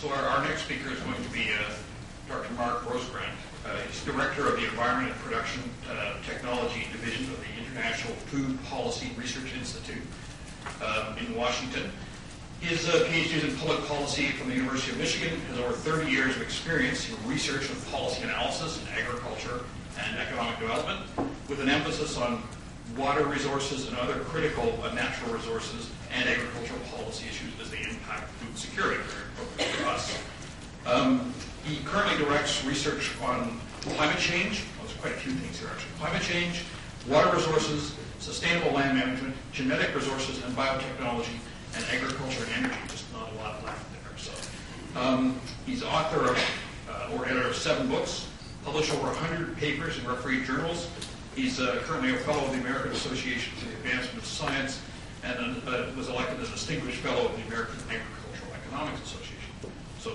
So our next speaker is going to be Dr. Mark Rosbrand. He's Director of the Environment and Production Technology Division of the International Food Policy Research Institute in Washington. His PhD is in public policy from the University of Michigan, has over 30 years of experience in research and policy analysis in agriculture and economic development, with an emphasis on water resources and other critical natural resources and agricultural policy issues as they impact food security for us. He currently directs research on climate change. Well, there's quite a few things here, actually. Climate change, water resources, sustainable land management, genetic resources, and biotechnology, and agriculture and energy. Just not a lot left there. So he's author of, or editor of 7 books, published over 100 papers in refereed journals. He's currently a fellow of the American Association for the Advancement of Science and was elected a distinguished fellow of the American Agricultural Economics Association. So,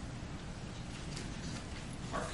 Mark.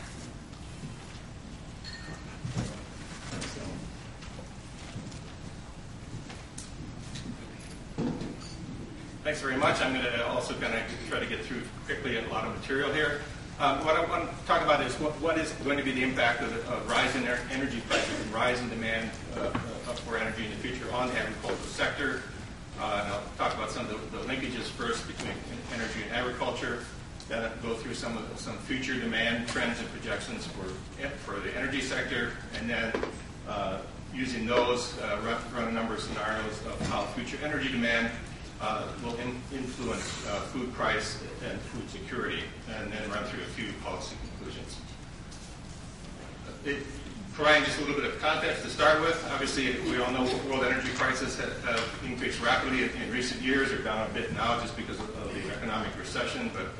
Thanks very much. I'm going to also kind of try to get through quickly a lot of material here. What I want to talk about is what is going to be the impact of rising energy prices and rising demand for energy in the future on the agricultural sector. And I'll talk about some of the linkages first between energy and agriculture. Then I'll go through some future demand trends and projections for the energy sector, and then using those run a number of scenarios of how future energy demand will influence food price and food security, and then run through a few policy conclusions. Providing just a little bit of context to start with, obviously we all know world energy prices have increased rapidly in recent years. They're down a bit now just because of the economic recession, but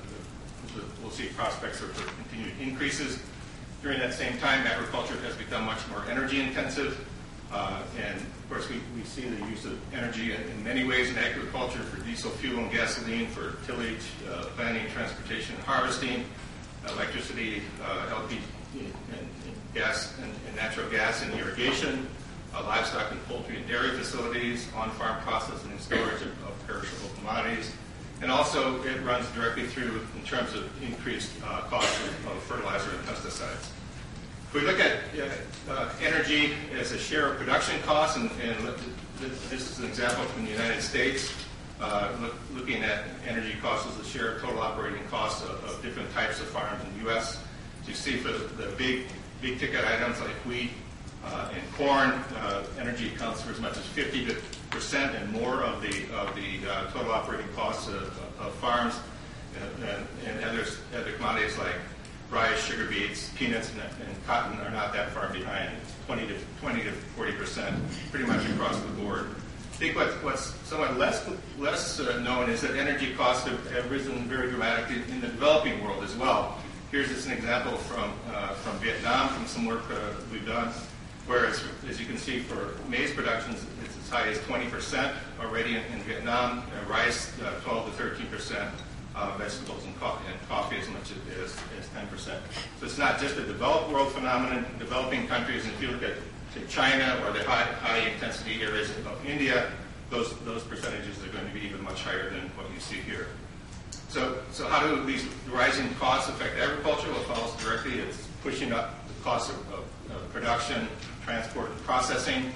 we'll see prospects for continued increases. During that same time, agriculture has become much more energy intensive. And of course, we see the use of energy in many ways in agriculture for diesel fuel and gasoline, for tillage, planting, transportation, and harvesting, electricity, LPG, and gas and natural gas and irrigation, livestock and poultry and dairy facilities, on-farm processing and storage of perishable commodities. And also, it runs directly through in terms of increased costs of fertilizer and pesticides. If we look at energy as a share of production costs, and this is an example from the United States, looking at energy costs as a share of total operating costs of different types of farms in the U.S. So you see for the big ticket items like wheat and corn, energy accounts for as much as 50% and more of the total operating costs of farms, and other commodities like rice, sugar beets, peanuts, and cotton are not that far behind, 20 to 40%, pretty much across the board. I think what's somewhat less known is that energy costs have risen very dramatically in the developing world as well. Here's just an example from Vietnam, from some work we've done, where, as you can see, for maize production, it's as high as 20% already in Vietnam, rice 12 to 13%. Vegetables and coffee as much as 10%. So it's not just a developed world phenomenon. Developing countries, and if you look at China or the high intensity areas of India, those percentages are going to be even much higher than what you see here. So how do these rising costs affect agriculture? Well, it follows directly. It's pushing up the cost of production, transport, and processing.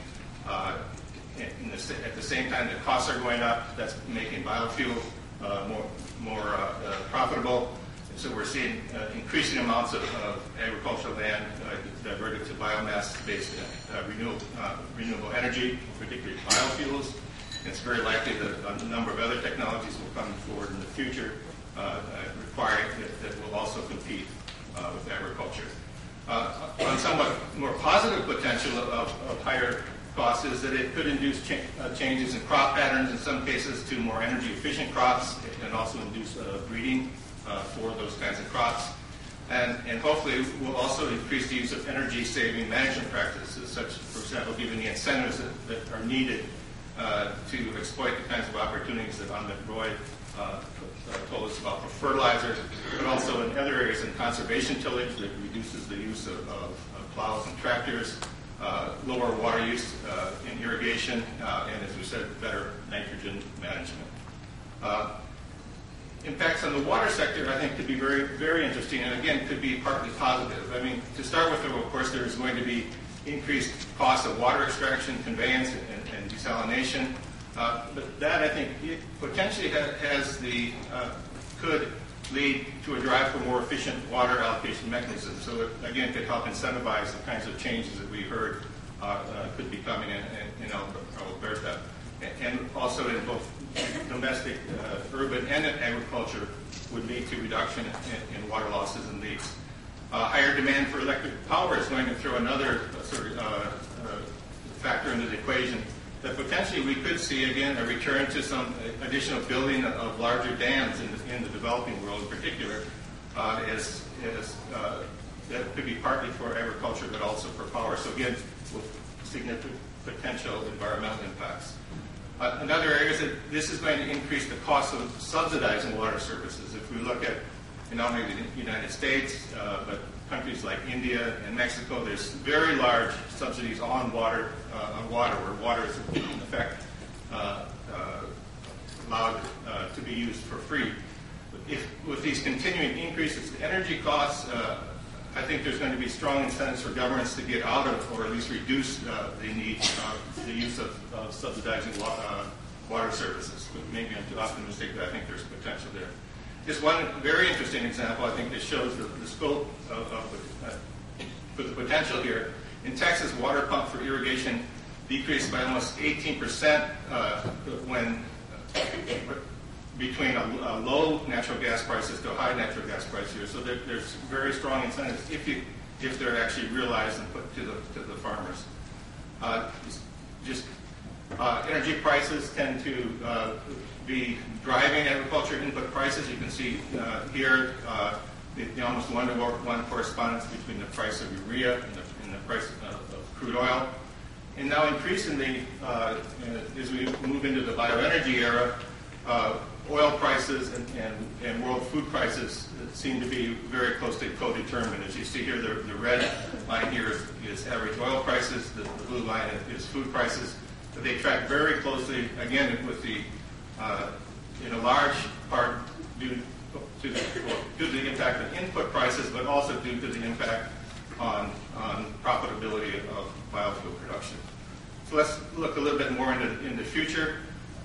At the same time, the costs are going up. That's making biofuel more profitable. And so we're seeing increasing amounts of agricultural land diverted to biomass-based renewable energy, particularly biofuels. And it's very likely that a number of other technologies will come forward in the future requiring that will also compete with agriculture. On somewhat more positive potential of higher costs is that it could induce changes in crop patterns, in some cases to more energy efficient crops, and also induce breeding for those kinds of crops. And hopefully will also increase the use of energy saving management practices, such, for example, giving the incentives that are needed to exploit the kinds of opportunities that Amit Roy told us about for fertilizers, but also in other areas in conservation tillage that reduces the use of plows and tractors, lower water use in irrigation, and as we said, better nitrogen management. impacts on the water sector, I think, could be very, very interesting, and again, could be partly positive. I mean, to start with, of course, there's going to be increased costs of water extraction, conveyance, and desalination. But that, I think, potentially could lead to a drive for more efficient water allocation mechanisms. So it, again, could help incentivize the kinds of changes that we heard could be coming in Alberta. And also in both domestic, urban, and in agriculture would lead to reduction in water losses and leaks. Higher demand for electric power is going to throw another factor into the equation that potentially we could see, again, a return to some additional building of larger dams in the developing world in particular, that could be partly for agriculture but also for power. So again, with significant potential environmental impacts. Another area is that this is going to increase the cost of subsidizing water services. If we look at not only the United States, but countries like India and Mexico, there's very large subsidies on water, where water is in effect allowed to be used for free. With these continuing increases in energy costs, I think there's going to be strong incentives for governments to get out of, or at least reduce the need, the use of subsidizing water services. But maybe I'm too optimistic, but I think there's potential there. Just one very interesting example, I think, that shows the scope for the potential here. In Texas, water pump for irrigation decreased by almost 18% between low natural gas prices to high natural gas price here. So there's very strong incentives if they're actually realized and put to the farmers. Energy prices tend to be driving agriculture input prices. You can see here the almost one-to-one correspondence between the price of urea and the price of crude oil. And now increasingly, as we move into the bioenergy era, oil prices and world food prices seem to be very closely co-determined. As you see here, the red line here is average oil prices, the blue line is food prices. But they track very closely, again, with the, in a large part due to the impact of input prices, but also due to the impact on profitability of biofuel production. So let's look a little bit more in the future.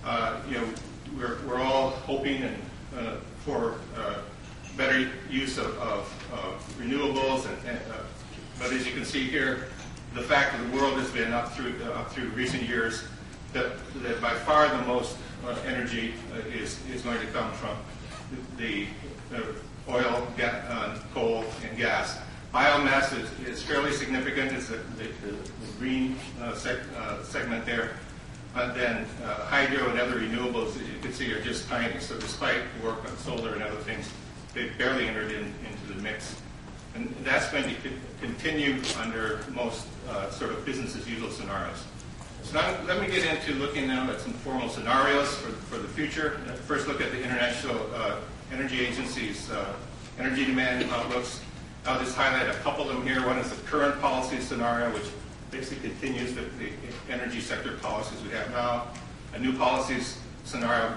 We're all hoping for better use of renewables, but as you can see here, the fact that the world has been up through recent years that by far the most energy is going to come from the oil, coal, and gas. Biomass is fairly significant. It's the green segment there. And then hydro and other renewables, as you can see, are just tiny. So despite work on solar and other things, they barely entered into the mix. And that's going to continue under most sort of business as usual scenarios. So now let me get into looking now at some formal scenarios for the future. First, look at the International Energy Agency's energy demand outlooks. I'll just highlight a couple of them here. One is the current policy scenario, which basically continues the energy sector policies we have now. A new policies scenario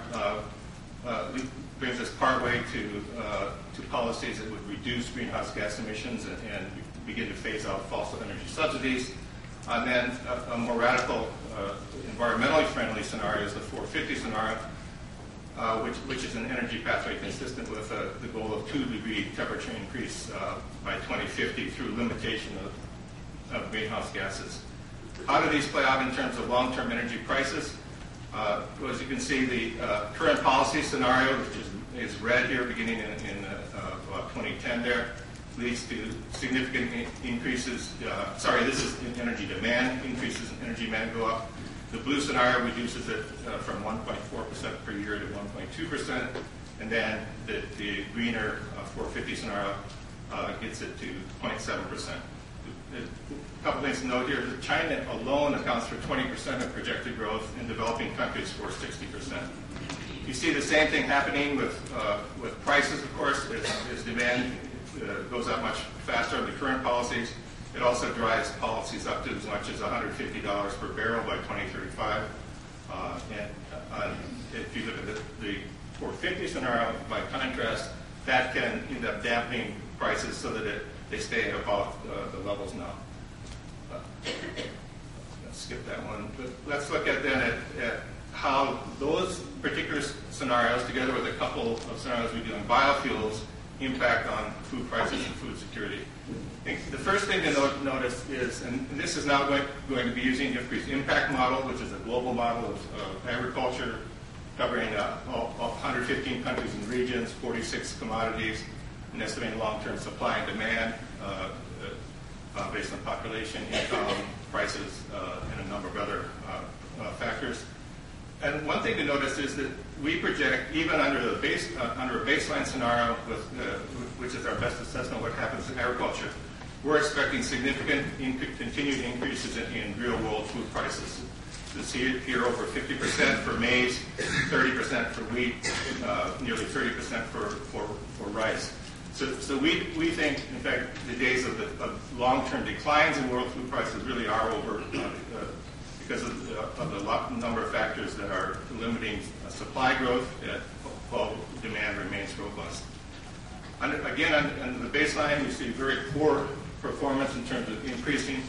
brings us partway to policies that would reduce greenhouse gas emissions and begin to phase out fossil energy subsidies. And then a more radical, environmentally friendly scenario is the 450 scenario, which is an energy pathway consistent with the goal of 2-degree temperature increase by 2050 through limitation of greenhouse gases. How do these play out in terms of long-term energy prices? Well, as you can see, the current policy scenario, which is red here, beginning in about 2010 there, leads to significant increases. This is in energy demand. Increases in energy demand go up. The blue scenario reduces it from 1.4% per year to 1.2%, and then the greener 450 scenario gets it to 0.7%. A couple things to note here: that China alone accounts for 20% of projected growth, and developing countries for 60%. You see the same thing happening with prices, of course, as demand goes up much faster under current policies. It also drives policies up to as much as $150 per barrel by 2035. And if you look at the 450 scenario, by contrast, that can end up dampening prices so that they stay above the levels now. Let's skip that one. But let's look at how those particular scenarios, together with a couple of scenarios we do in biofuels, impact on food prices and food security. I think the first thing to notice is, and this is now going to be using the IFPRI's impact model, which is a global model of agriculture covering 115 countries and regions, 46 commodities, and estimating long-term supply and demand based on population, income, prices, and a number of other factors. And one thing to notice is that we project, even under a baseline scenario, which is our best assessment of what happens in agriculture, we're expecting significant continued increases in real-world food prices. You see it here over 50% for maize, 30% for wheat, nearly 30% for rice. So we think, in fact, the days of long-term declines in world food prices really are over because of the number of factors that are limiting supply growth while demand remains robust. Again, on the baseline, we see very poor performance in terms of improving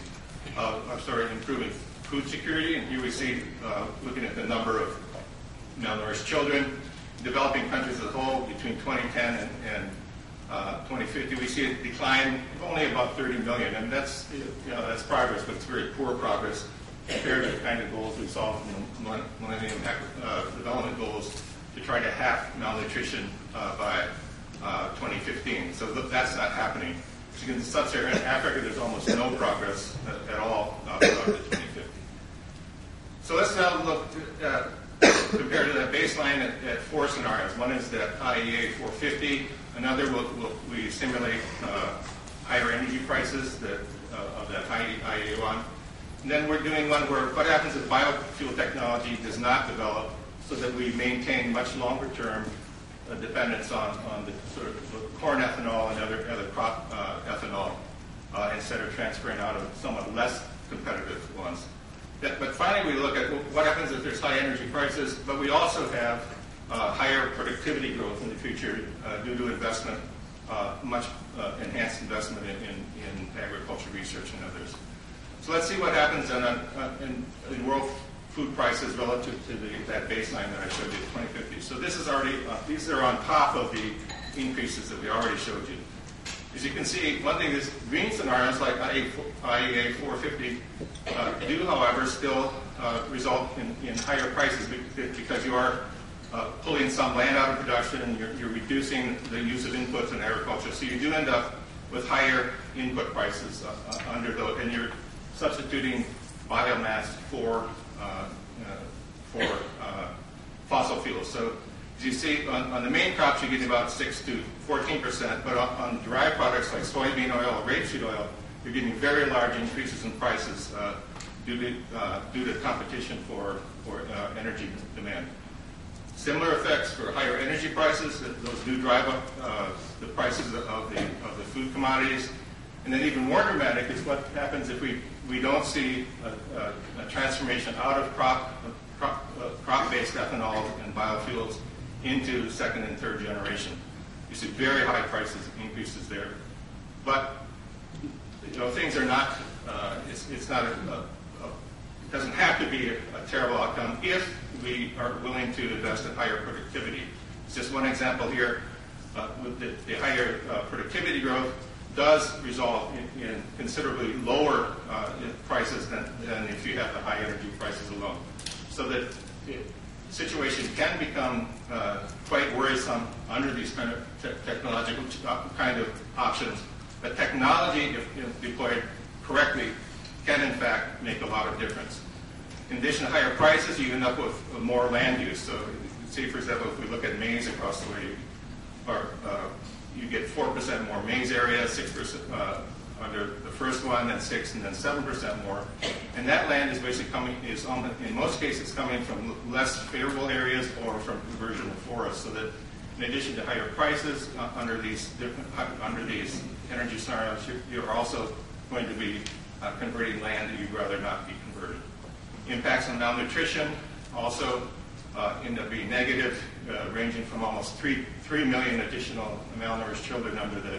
food security. And here we see, looking at the number of malnourished children, developing countries as a whole, between 2010 and 2050, we see a decline of only about 30 million. And that's progress, but it's very poor progress compared to the kind of goals we saw from the Millennium Development Goals to try to halve malnutrition by 2015. So that's not happening. So in sub-Saharan Africa, there's almost no progress at all up to 2050. So let's now look compared to that baseline at four scenarios. One is that IEA 450. Another, we simulate higher energy prices of that IEA one. And then we're doing one where what happens if biofuel technology does not develop so that we maintain much longer term dependence on the sort of corn ethanol and other crop ethanol instead of transferring out of somewhat less competitive ones. But finally, we look at what happens if there's high energy prices, but we also have higher productivity growth in the future due to investment, much enhanced investment in agriculture research and others. So let's see what happens in world food prices relative to that baseline that I showed you, 2050. So this is already, these are on top of the increases that we already showed you. As you can see, one thing is green scenarios like IEA 450 do, however, still result in higher prices because you are pulling some land out of production and you're reducing the use of inputs in agriculture. So you do end up with higher input prices under those, and you're substituting biomass for fossil fuels. So as you see, on the main crops, you're getting about 6 to 14%, but on derived products like soybean oil or rapeseed oil, you're getting very large increases in prices due to competition for energy demand. Similar effects for higher energy prices; those do drive up the prices of the food commodities. And then even more dramatic is what happens if we don't see a transformation out of crop-based ethanol and biofuels into second and third generation. You see very high prices increases there. But things are not. It's not it doesn't have to be a terrible outcome if we are willing to invest in higher productivity. It's just one example here. With the higher productivity growth does result in considerably lower prices than if you have the high energy prices alone. So that the situation can become quite worrisome under these kind of technological kind of options. But technology, if deployed correctly, can in fact make a lot of difference. In addition to higher prices, you end up with more land use. So see, for example, if we look at maize across the way, you get 4% more maize area, 6% under the first one, then 6%, and then 7% more. And that land is basically in most cases, coming from less favorable areas or from conversion of forests. So that in addition to higher prices under these energy scenarios, you're also going to be converting land that you'd rather not be converted. Impacts on malnutrition also end up being negative ranging from almost 3 million additional malnourished children under the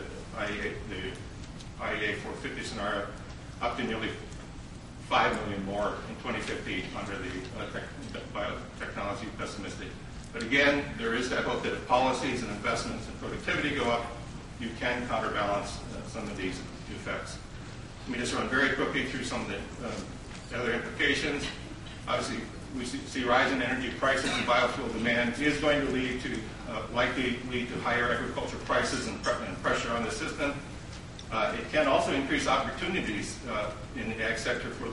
IEA 450 scenario, up to nearly 5 million more in 2050 under the biotechnology pessimistic. But again, there is that hope that if policies and investments and productivity go up, you can counterbalance some of these effects. Let me just run very quickly through some of the other implications. Obviously, we see rising energy prices and biofuel demand is going to lead to, likely lead to higher agriculture prices and pressure on the system. It can also increase opportunities in the ag sector for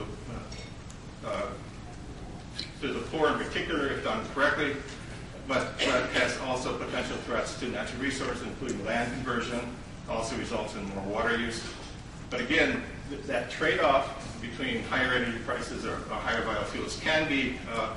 the poor in particular, if done correctly, but has also potential threats to natural resources, including land conversion, also results in more water use. But again, that trade-off between higher energy prices or higher biofuels can be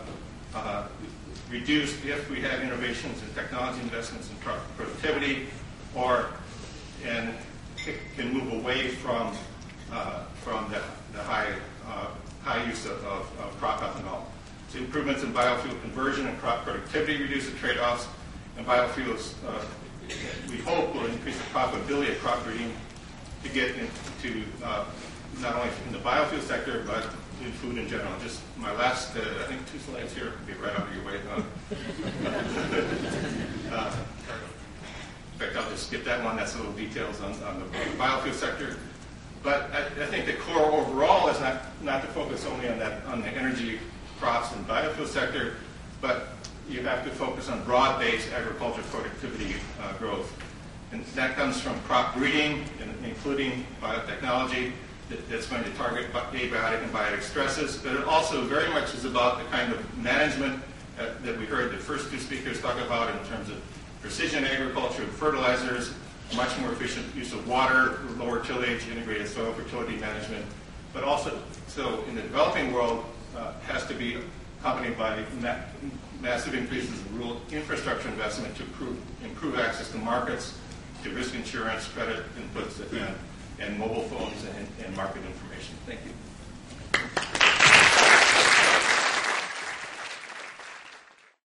reduced if we have innovations in technology investments and productivity, and can move away from the high use of crop ethanol. So improvements in biofuel conversion and crop productivity reduce the trade-offs, and biofuels, we hope, will increase the profitability of crop breeding to get into not only in the biofuel sector, but in food in general. Just my last, I think 2 slides here, be right out of your way. In fact, I'll just skip that one. That's a little details on the biofuel sector. But I think the core overall is not to focus only on the energy, crops, and biofuel sector, but you have to focus on broad-based agriculture productivity growth. And that comes from crop breeding, including biotechnology, that's going to target abiotic and biotic stresses. But it also very much is about the kind of management that we heard the first 2 speakers talk about in terms of precision agriculture, fertilizers, much more efficient use of water, lower tillage, integrated soil fertility management. But also, so in the developing world, has to be accompanied by massive increases in rural infrastructure investment to improve access to markets, to risk insurance, credit inputs, and mobile phones and market information. Thank you.